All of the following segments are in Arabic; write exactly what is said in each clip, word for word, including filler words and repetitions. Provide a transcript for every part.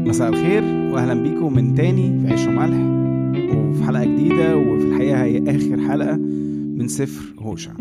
مساء الخير واهلا بيكم من تاني في عيش وملح وفي حلقة جديدة، وفي الحقيقة هي اخر حلقة من سفر هوشع.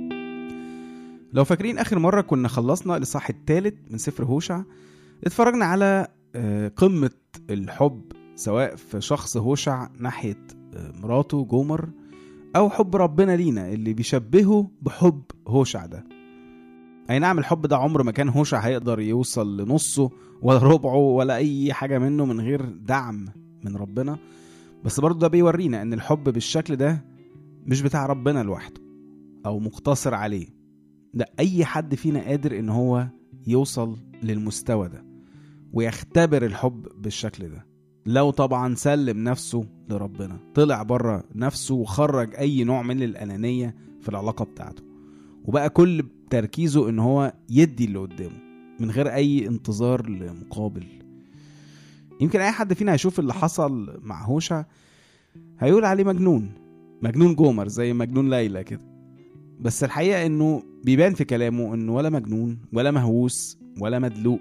لو فاكرين اخر مرة كنا خلصنا الاصحاح الثالث من سفر هوشع، اتفرجنا على قمة الحب سواء في شخص هوشع ناحية مراته جومر او حب ربنا لينا اللي بيشبهه بحب هوشع ده. اي نعم الحب ده عمر ما كان هوشع هيقدر يوصل لنصه ولا ربعه ولا اي حاجة منه من غير دعم من ربنا، بس برضو ده بيورينا ان الحب بالشكل ده مش بتاع ربنا لوحده او مقتصر عليه. لا، اي حد فينا قادر ان هو يوصل للمستوى ده ويختبر الحب بالشكل ده، لو طبعا سلم نفسه لربنا، طلع بره نفسه وخرج اي نوع من الانانية في العلاقة بتاعته، وبقى كل تركيزه ان هو يدي اللي قدامه من غير اي انتظار لمقابل. يمكن اي حد فينا هيشوف اللي حصل مع هوشع هيقول عليه مجنون مجنون جومر زي مجنون ليلى كده، بس الحقيقة انه بيبان في كلامه انه ولا مجنون ولا مهووس ولا مدلوق،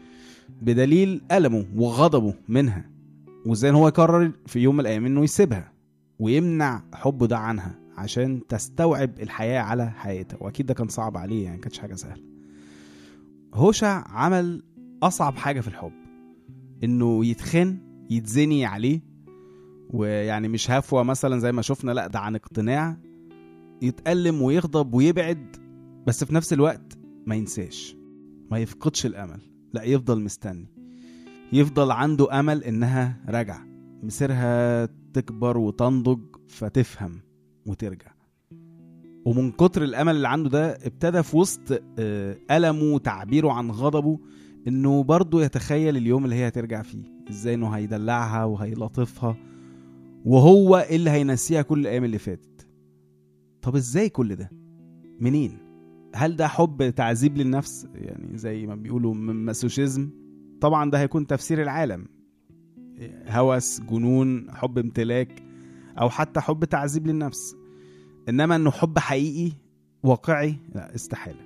بدليل ألمه وغضبه منها، وازاي هو يقرر في يوم من الايام انه يسيبها ويمنع حبه ده عنها عشان تستوعب الحياة على حياتها، واكيد ده كان صعب عليه، يعني كانتش حاجة سهلة. هوشع عمل اصعب حاجة في الحب، انه يتخن يتزني عليه، ويعني مش هفوة مثلا زي ما شفنا، لا ده عن اقتناع، يتألم ويغضب ويبعد، بس في نفس الوقت ما ينساش، ما يفقدش الامل، لا يفضل مستني، يفضل عنده امل انها رجع مسيرها تكبر وتنضج فتفهم وترجع. ومن كتر الامل اللي عنده ده ابتدى في وسط ألمه وتعبيره عن غضبه انه برضو يتخيل اليوم اللي هي هترجع فيه، ازاي انه هيدلعها وهيلطفها وهو اللي هينسيها كل الايام اللي فاتت. طب ازاي كل ده؟ منين؟ هل ده حب تعذيب للنفس يعني زي ما بيقولوا ماسوشيزم؟ طبعا ده هيكون تفسير العالم، هوس، جنون، حب امتلاك، او حتى حب تعذيب للنفس. انما انه حب حقيقي واقعي، لا استحالة.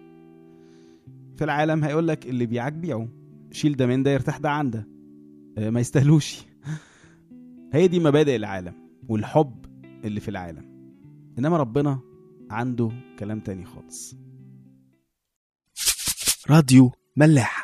في العالم هيقولك اللي بيعك بيعه، شيل ده من ده يرتاح ده عن ده، ما يستهلوش. هي دي مبادئ العالم والحب اللي في العالم، انما ربنا عنده كلام تاني خالص. راديو ملاح.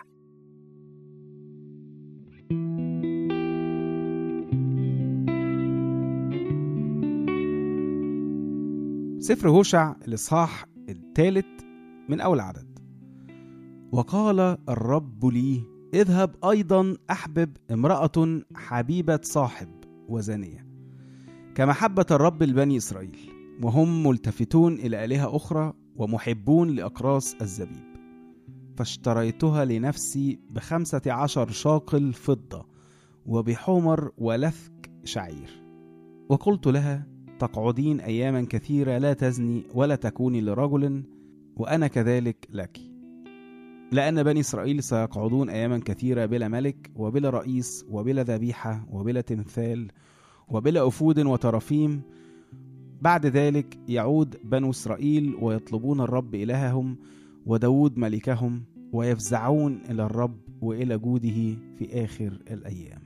سفر هوشع الإصحاح الثالث من أول عدد. وقال الرب لي اذهب أيضا أحبب امرأة حبيبة صاحب وزانية كمحبة الرب لبني إسرائيل، وهم ملتفتون إلى آلهة أخرى ومحبون لأقراص الزبيب، فاشتريتها لنفسي بخمسة عشر شاقل فضة وبحمر ولثك شعير، وقلت لها تقعدين أياما كثيرة لا تزني ولا تكوني لرجل، وأنا كذلك لك، لأن بني إسرائيل سيقعدون أياما كثيرة بلا ملك وبلا رئيس وبلا ذبيحة وبلا تمثال وبلا أفود وترافيم. بعد ذلك يعود بنو إسرائيل ويطلبون الرب إلههم وداود ملكهم، ويفزعون إلى الرب وإلى جوده في آخر الأيام.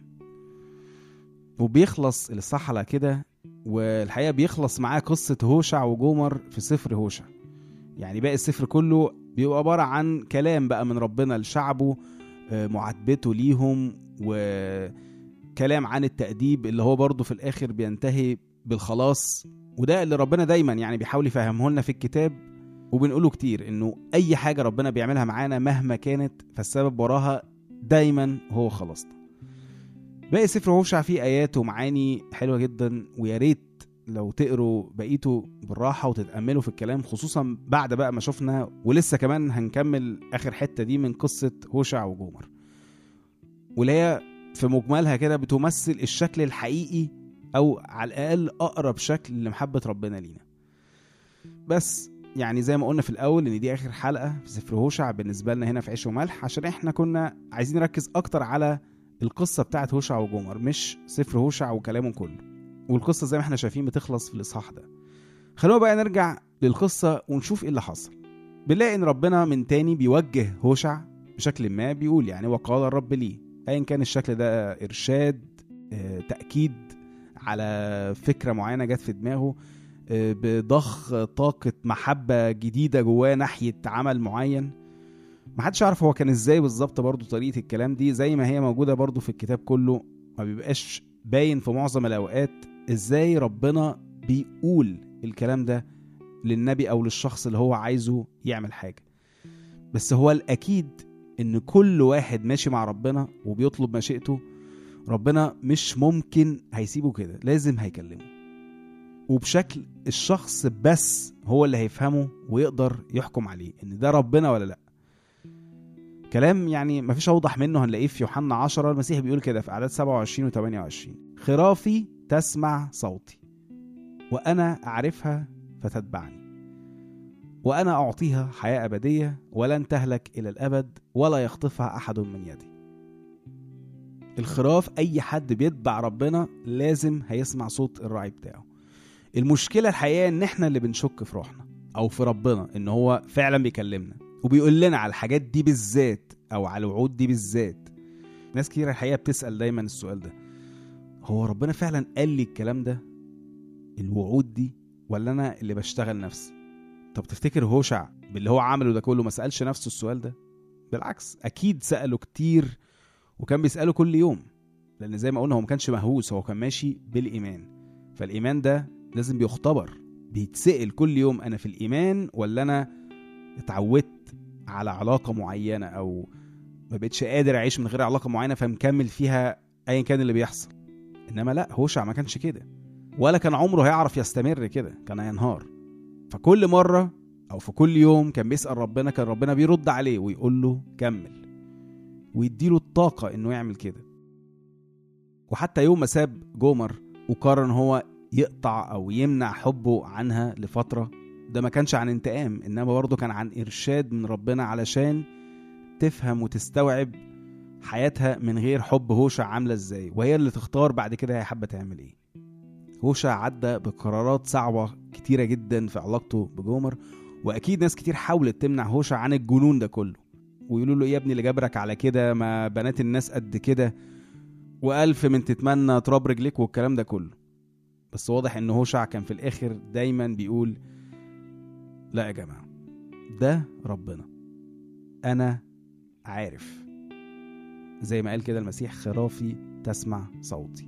وبيخلص الإصحاح على كده، والحقيقة بيخلص معاه قصة هوشع وجومر في سفر هوشع. يعني باقي السفر كله بيبقى عبارة عن كلام بقى من ربنا لشعبه، معاتبته ليهم، وكلام عن التأديب اللي هو برضو في الآخر بينتهي بالخلاص. وده اللي ربنا دايما يعني بيحاول يفهمه لنا في الكتاب، وبنقوله كتير انه اي حاجة ربنا بيعملها معانا مهما كانت فالسبب وراها دايما هو خلاصنا. باقي سفر هوشع فيه ايات ومعاني حلوة جدا، وياريت لو تقروا بقيته بالراحة وتتأملوا في الكلام، خصوصا بعد بقى ما شفنا ولسه كمان هنكمل اخر حتة دي من قصة هوشع وجومر، واللي هي في مجملها كده بتمثل الشكل الحقيقي او على الاقل اقرب شكل لمحبة ربنا لينا. بس يعني زي ما قلنا في الأول إن دي آخر حلقة في سفر هوشع بالنسبة لنا هنا في عيش وملح، عشان إحنا كنا عايزين نركز أكتر على القصة بتاعت هوشع وجومر مش سفر هوشع وكلامه كله. والقصة زي ما إحنا شايفين بتخلص في الإصحاح ده. خلونا بقى نرجع للقصة ونشوف إيه اللي حصل. بنلاقي إن ربنا من تاني بيوجه هوشع بشكل ما، بيقول يعني وقال الرب لي ايا كان الشكل ده، ارشاد، تأكيد على فكرة معينة جت في دماغه، بضخ طاقة محبة جديدة جواه ناحية عمل معين. محدش عارف هو كان ازاي بالظبط برضو طريقة الكلام دي، زي ما هي موجودة برضو في الكتاب كله. ما بيبقاش باين في معظم الأوقات ازاي ربنا بيقول الكلام ده للنبي أو للشخص اللي هو عايزه يعمل حاجة. بس هو الأكيد إن كل واحد ماشي مع ربنا وبيطلب مشيئته، ربنا مش ممكن هيسيبه كده، لازم هيكلمه، وبشكل الشخص بس هو اللي هيفهمه ويقدر يحكم عليه إن ده ربنا ولا لأ. كلام يعني مفيش أوضح منه هنلاقيه في يوحنا عشرة. المسيح بيقول كده في أعداد سبعة وعشرين و ثمانية وعشرين: خرافي تسمع صوتي وأنا أعرفها فتتبعني، وأنا أعطيها حياة أبدية ولن تهلك إلى الأبد ولا يخطفها أحد من يدي. الخراف أي حد بيتبع ربنا لازم هيسمع صوت الراعي بتاعه. المشكلة الحقيقة إن إحنا اللي بنشك في روحنا أو في ربنا إن هو فعلا بيكلمنا وبيقول لنا على الحاجات دي بالذات أو على الوعود دي بالذات. ناس كتير الحقيقة بتسأل دايما السؤال ده: هو ربنا فعلا قال لي الكلام ده، الوعود دي، ولا أنا اللي بشتغل نفسي؟ طب تفتكر هوشع باللي هو عمله ده كله ما سألش نفسه السؤال ده؟ بالعكس، أكيد سأله كتير وكان بيسأله كل يوم، لأن زي ما قلنا هو ما كانش مهووس، هو كان ماشي بالإيمان. فالإيمان ده لازم بيختبر، بيتسأل كل يوم: أنا في الإيمان ولا أنا اتعودت على علاقة معينة أو ما بقتش قادر أعيش من غير علاقة معينة فمكمل فيها أيا كان اللي بيحصل. إنما لا، هوشع ما كانش كده، ولا كان عمره هيعرف يستمر كده، كان هينهار. فكل مرة أو في كل يوم كان بيسأل ربنا، كان ربنا بيرد عليه ويقول له كمل ويديله الطاقة إنه يعمل كده. وحتى يوم ما ساب جومر وقرر إن هو يقطع أو يمنع حبه عنها لفترة، ده ما كانش عن انتقام، إنما برضه كان عن إرشاد من ربنا علشان تفهم وتستوعب حياتها من غير حب هوشع عاملة إزاي، وهي اللي تختار بعد كده هي حابة تعمل إيه. هوشع عدى بقرارات صعبة كتيرة جدا في علاقته بجومر، وأكيد ناس كتير حاولت تمنع هوشع عن الجنون ده كله، ويقولوا له: يا ابني اللي جبرك على كده، ما بنات الناس قد كده، وألف من تتمنى تراب رجلك والكلام ده كله. بس واضح إن هوشع كان في الآخر دايما بيقول: لا يا جماعة، ده ربنا، أنا عارف. زي ما قال كده المسيح: خرافي تسمع صوتي.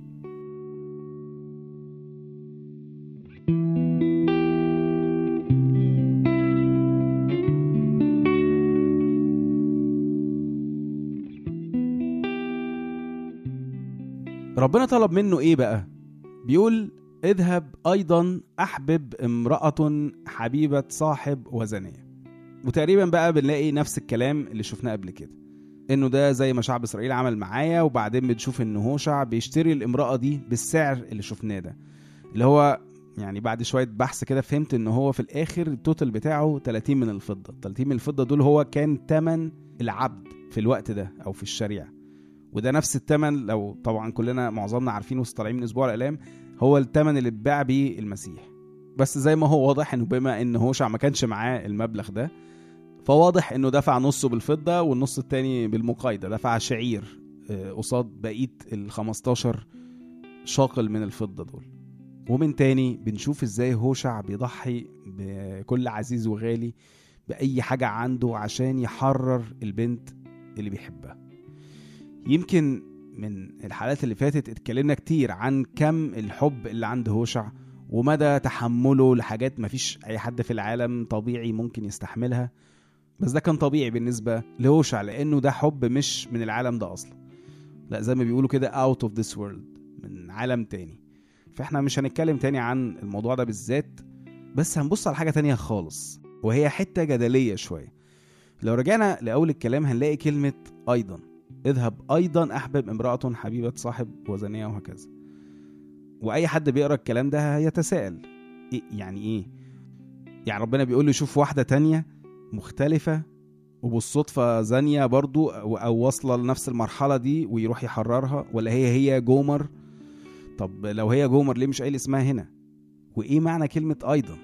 ربنا طلب منه ايه بقى؟ بيقول: اذهب ايضا احبب امرأة حبيبة صاحب وزنية. وتقريبا بقى بنلاقي نفس الكلام اللي شفناه قبل كده، انه ده زي ما شعب اسرائيل عمل معايا، وبعدين بنشوف ان هوشع بيشتري الامرأة دي بالسعر اللي شفناه ده، اللي هو يعني بعد شوية بحث كده فهمت ان هو في الاخر التوتال بتاعه ثلاثين من الفضة. ثلاثين من الفضة دول هو كان تمن العبد في الوقت ده او في الشريعة، وده نفس التمن، لو طبعا كلنا معظمنا عارفين وطالعين من اسبوع الالام، هو التمن اللي اتباع بيه المسيح. بس زي ما هو واضح انه بما ان هوشع ما كانش معاه المبلغ ده، فواضح انه دفع نصه بالفضة والنص التاني بالمقايضة، دفع شعير قصاد بقية الخمستاشر شاقل من الفضة دول. ومن تاني بنشوف ازاي هوشع بيضحي بكل عزيز وغالي بأي حاجة عنده عشان يحرر البنت اللي بيحبها. يمكن من الحالات اللي فاتت اتكلمنا كتير عن كم الحب اللي عند هوشع ومدى تحمله لحاجات مفيش اي حد في العالم طبيعي ممكن يستحملها، بس ده كان طبيعي بالنسبة لهوشع لانه ده حب مش من العالم ده اصلا، لا زي ما بيقولوا كده out of this world، من عالم تاني. فاحنا مش هنتكلم تاني عن الموضوع ده بالذات، بس هنبص على حاجة تانية خالص، وهي حتة جدلية شوية. لو رجعنا لأول الكلام هنلاقي كلمة أيضا: اذهب أيضا أحبب امرأة حبيبة صاحب وزنية، وهكذا. وأي حد بيقرأ الكلام ده هيتساءل: إيه يعني إيه؟ يعني ربنا بيقول له شوف واحدة تانية مختلفة وبالصدفة زانية برضو أو واصلة لنفس المرحلة دي ويروح يحررها، ولا هي هي جومر؟ طب لو هي جومر ليه مش قايل اسمها هنا؟ وإيه معنى كلمة أيضا؟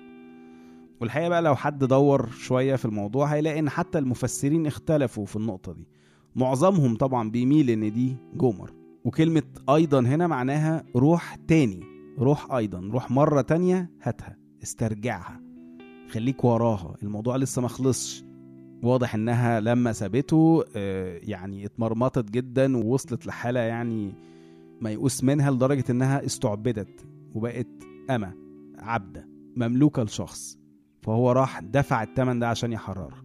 والحقيقة بقى لو حد دور شوية في الموضوع هيلاقي إن حتى المفسرين اختلفوا في النقطة دي. معظمهم طبعا بيميل ان دي جومر. وكلمة ايضا هنا معناها روح تاني، روح ايضا، روح مرة تانية، هاتها استرجعها، خليك وراها، الموضوع لسه ما خلصش. واضح انها لما سابته يعني اتمرمطت جدا ووصلت لحالة يعني ما يقوس منها، لدرجة انها استعبدت وبقت أمة، عبدة، مملوكة لشخص. فهو راح دفع الثمن ده عشان يحررها.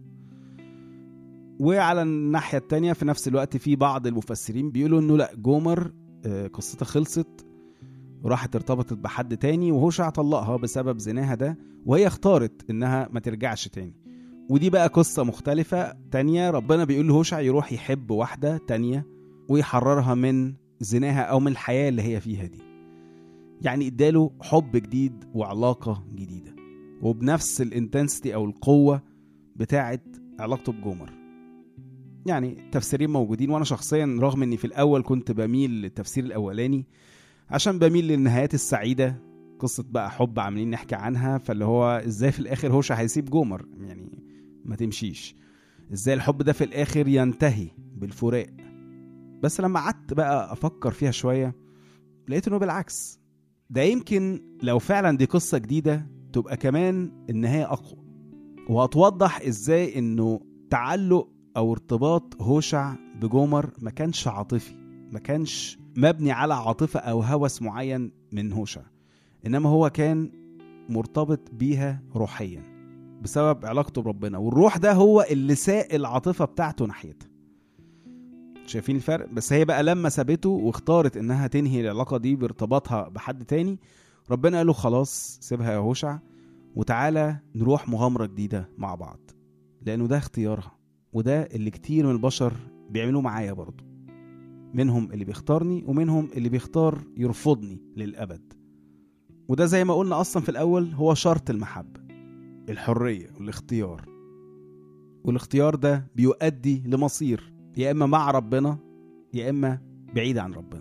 وعلى الناحية التانية في نفس الوقت في بعض المفسرين بيقولوا انه لا، جومر قصتها خلصت وراحت ارتبطت بحد تاني، وهوشع طلقها بسبب زناها ده، وهي اختارت انها ما ترجعش تاني. ودي بقى قصة مختلفة تانية. ربنا بيقول لهوشع يروح يحب واحدة تانية ويحررها من زناها او من الحياة اللي هي فيها دي. يعني اداله حب جديد وعلاقة جديدة، وبنفس الانتنسيتي او القوة بتاعت علاقته بجومر. يعني تفسيرين موجودين، وانا شخصيا رغم اني في الاول كنت بميل للتفسير الاولاني عشان بميل للنهايات السعيدة، قصة بقى حب عاملين نحكي عنها، فاللي هو ازاي في الاخر هوشع هيسيب جومر، يعني ما تمشيش، ازاي الحب ده في الاخر ينتهي بالفراق. بس لما قعدت بقى افكر فيها شوية لقيت انه بالعكس، ده يمكن لو فعلا دي قصة جديدة تبقى كمان النهاية اقوى، وهتوضح ازاي انه تعلق او ارتباط هوشع بجومر ما كانش عاطفي، ما كانش مبني على عاطفة او هوس معين من هوشع، انما هو كان مرتبط بيها روحيا بسبب علاقته بربنا، والروح ده هو اللي ساق العاطفة بتاعته ناحيتها. شايفين الفرق؟ بس هي بقى لما سابته واختارت انها تنهي العلاقة دي بارتباطها بحد تاني، ربنا قاله خلاص سيبها يا هوشع وتعالى نروح مغامرة جديدة مع بعض، لانه ده اختيارها، وده اللي كتير من البشر بيعملوه معايا برضو. منهم اللي بيختارني ومنهم اللي بيختار يرفضني للأبد. وده زي ما قلنا أصلا في الأول هو شرط المحبة، الحرية والاختيار. والاختيار ده بيؤدي لمصير يا إما مع ربنا يا إما بعيد عن ربنا.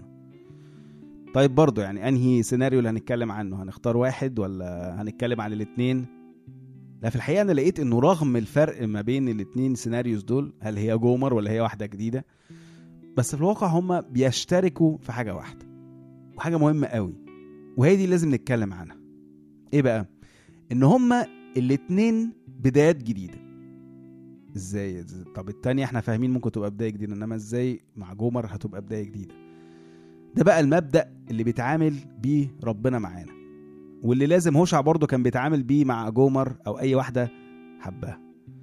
طيب برضو يعني أنهي سيناريو اللي هنتكلم عنه؟ هنختار واحد ولا هنتكلم عن الاتنين؟ لا، في الحقيقة أنا لقيت إنه رغم الفرق ما بين الاتنين سيناريوز دول، هل هي جومر ولا هي واحدة جديدة، بس في الواقع هما بيشتركوا في حاجة واحدة، وحاجة مهمة قوي، وهي دي لازم نتكلم عنها. ايه بقى؟ ان هما الاتنين بدايات جديدة. ازاي؟ طب التانية احنا فاهمين ممكن تبقى بداية جديدة، انما ازاي مع جومر هتبقى بداية جديدة؟ ده بقى المبدأ اللي بيتعامل بيه ربنا معانا، واللي لازم هوشع برضو كان بيتعامل بيه مع جومر او اي واحدة حبها،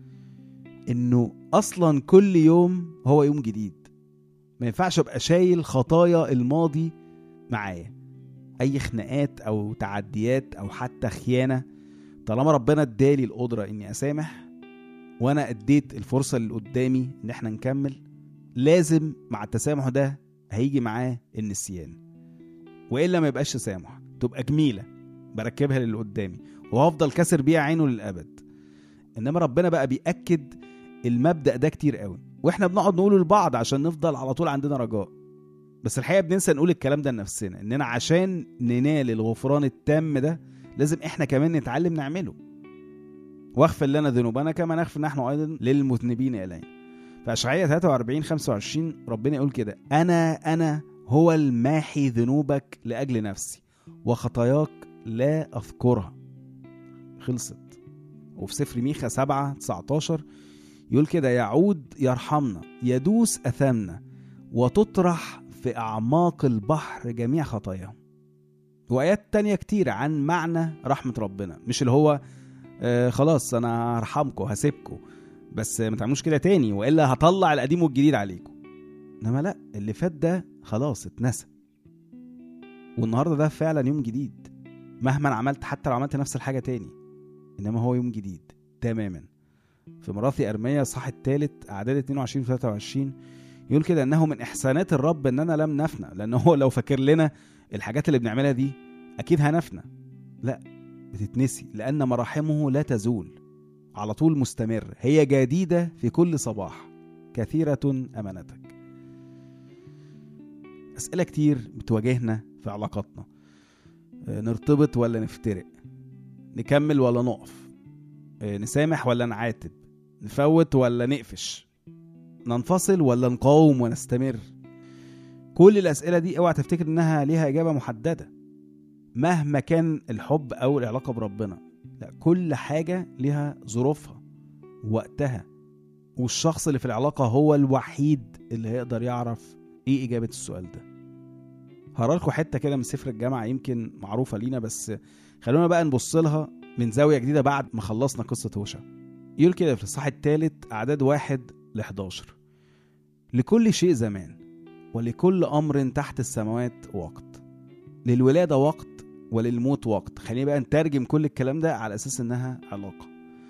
انه اصلا كل يوم هو يوم جديد. ما ينفعش ابقى شايل خطايا الماضي معايا، اي خناقات او تعديات او حتى خيانة. طالما ربنا ادالي القدرة اني اسامح وانا اديت الفرصة اللي قدامي ان احنا نكمل، لازم مع التسامح ده هيجي معاه النسيان، وإلا ما يبقاش تسامح، تبقى جميلة بركبها للي قدامي وهفضل كسر بيها عينه للأبد. انما ربنا بقى بيأكد المبدأ ده كتير قوي، واحنا بنقعد نقوله لبعض عشان نفضل على طول عندنا رجاء، بس الحقيقة بننسى نقول الكلام ده لنفسنا، اننا عشان ننال الغفران التام ده لازم احنا كمان نتعلم نعمله. واغفر لنا ذنوبنا كما نغفر نحن ايضا للمذنبين الينا. فاشعياء ثلاثة وأربعين خمسة وعشرين ربنا يقول كده: انا انا هو الماحي ذنوبك لاجل نفسي وخطاياك لا اذكرها. خلصت. وفي سفر ميخا سبعة تسعتاشر يقول كده: يعود يرحمنا، يدوس اثامنا، وتطرح في اعماق البحر جميع خطاياهم. وآيات تانية كتير عن معنى رحمة ربنا، مش اللي هو آه خلاص انا هرحمكم هسيبكم بس ما تعملوش كده تاني وإلا هطلع القديم والجديد عليكم، انما لا، اللي فات ده خلاص اتنسى، والنهاردة ده فعلا يوم جديد مهما عملت، حتى لو عملت نفس الحاجة تاني، انما هو يوم جديد تماما. في مراثي أرميا صح الثالث أعداد اتنين وعشرين وثلاثة وعشرين يقول كده: انه من احسانات الرب اننا لم نفنى. لانه هو لو فاكر لنا الحاجات اللي بنعملها دي اكيد هنفنى، لا، بتتنسي، لان مراحمه لا تزول، على طول مستمر، هي جديدة في كل صباح، كثيرة امانتك. اسئلة كتير بتواجهنا في علاقاتنا: نرتبط ولا نفترق، نكمل ولا نقف، نسامح ولا نعاتب، نفوت ولا نقفش. ننفصل ولا نقاوم ونستمر؟ كل الأسئلة دي اوعى تفتكر انها ليها إجابة محددة مهما كان الحب أو العلاقة بربنا. لا، كل حاجة ليها ظروفها ووقتها، والشخص اللي في العلاقة هو الوحيد اللي هيقدر يعرف ايه إجابة السؤال ده. هقرأ لكم حتة كده من سفر الجامعة يمكن معروفة لينا، بس خلونا بقى نبص لها من زاوية جديدة بعد ما خلصنا قصة هوشع. يقول كده في الإصحاح الثالث أعداد واحد لحداشر: لكل شيء زمان ولكل أمر تحت السماوات وقت، للولادة وقت وللموت وقت. خلينا بقى نترجم كل الكلام ده على أساس إنها علاقة.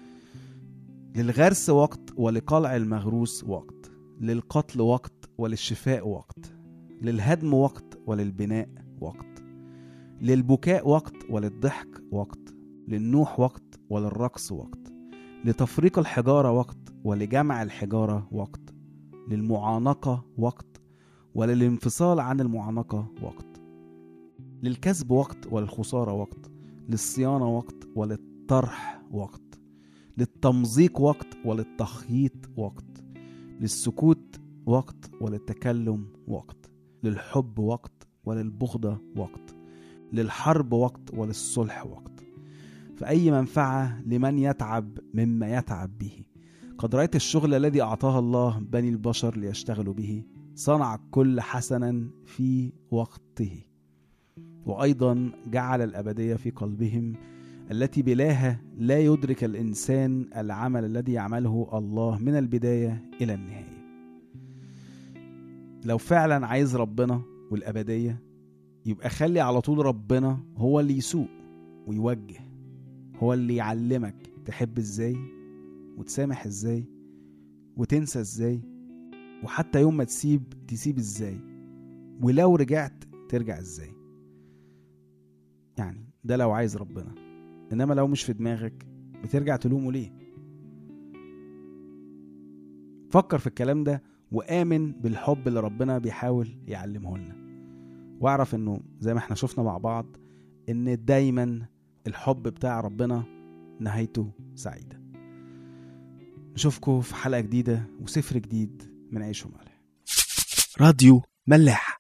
للغرس وقت ولقلع المغروس وقت، للقتل وقت وللشفاء وقت، للهدم وقت وللبناء وقت، للبكاء وقت وللضحك وقت، للنوح وقت وللرقص وقت، لتفريق الحجارة وقت ولجمع الحجارة وقت، للمعانقة وقت وللانفصال عن المعانقة وقت، للكسب وقت وللخسارة وقت، للصيانة وقت وللطرح وقت، للتمزيق وقت وللتخييط وقت، للسكوت وقت وللتكلم وقت، للحب وقت وللبغضة وقت، للحرب وقت وللصلح وقت، فأي منفعة لمن يتعب مما يتعب به. قد رأيت الشغل الذي أعطاه الله بني البشر ليشتغلوا به، صنع كل حسنا في وقته، وأيضا جعل الأبدية في قلبهم التي بلاها لا يدرك الإنسان العمل الذي يعمله الله من البداية إلى النهاية. لو فعلا عايز ربنا والأبدية، يبقى خلي على طول ربنا هو اللي يسوق ويوجه، هو اللي يعلمك تحب ازاي وتسامح ازاي وتنسى ازاي، وحتى يوم ما تسيب تسيب ازاي، ولو رجعت ترجع ازاي. يعني ده لو عايز ربنا، انما لو مش في دماغك بترجع تلومه ليه؟ فكر في الكلام ده وآمن بالحب اللي ربنا بيحاول يعلمه لنا، واعرف انه زي ما احنا شفنا مع بعض ان دايما الحب بتاع ربنا نهايته سعيدة. نشوفكم في حلقة جديدة وسفر جديد من عيش وملح. راديو ملاح.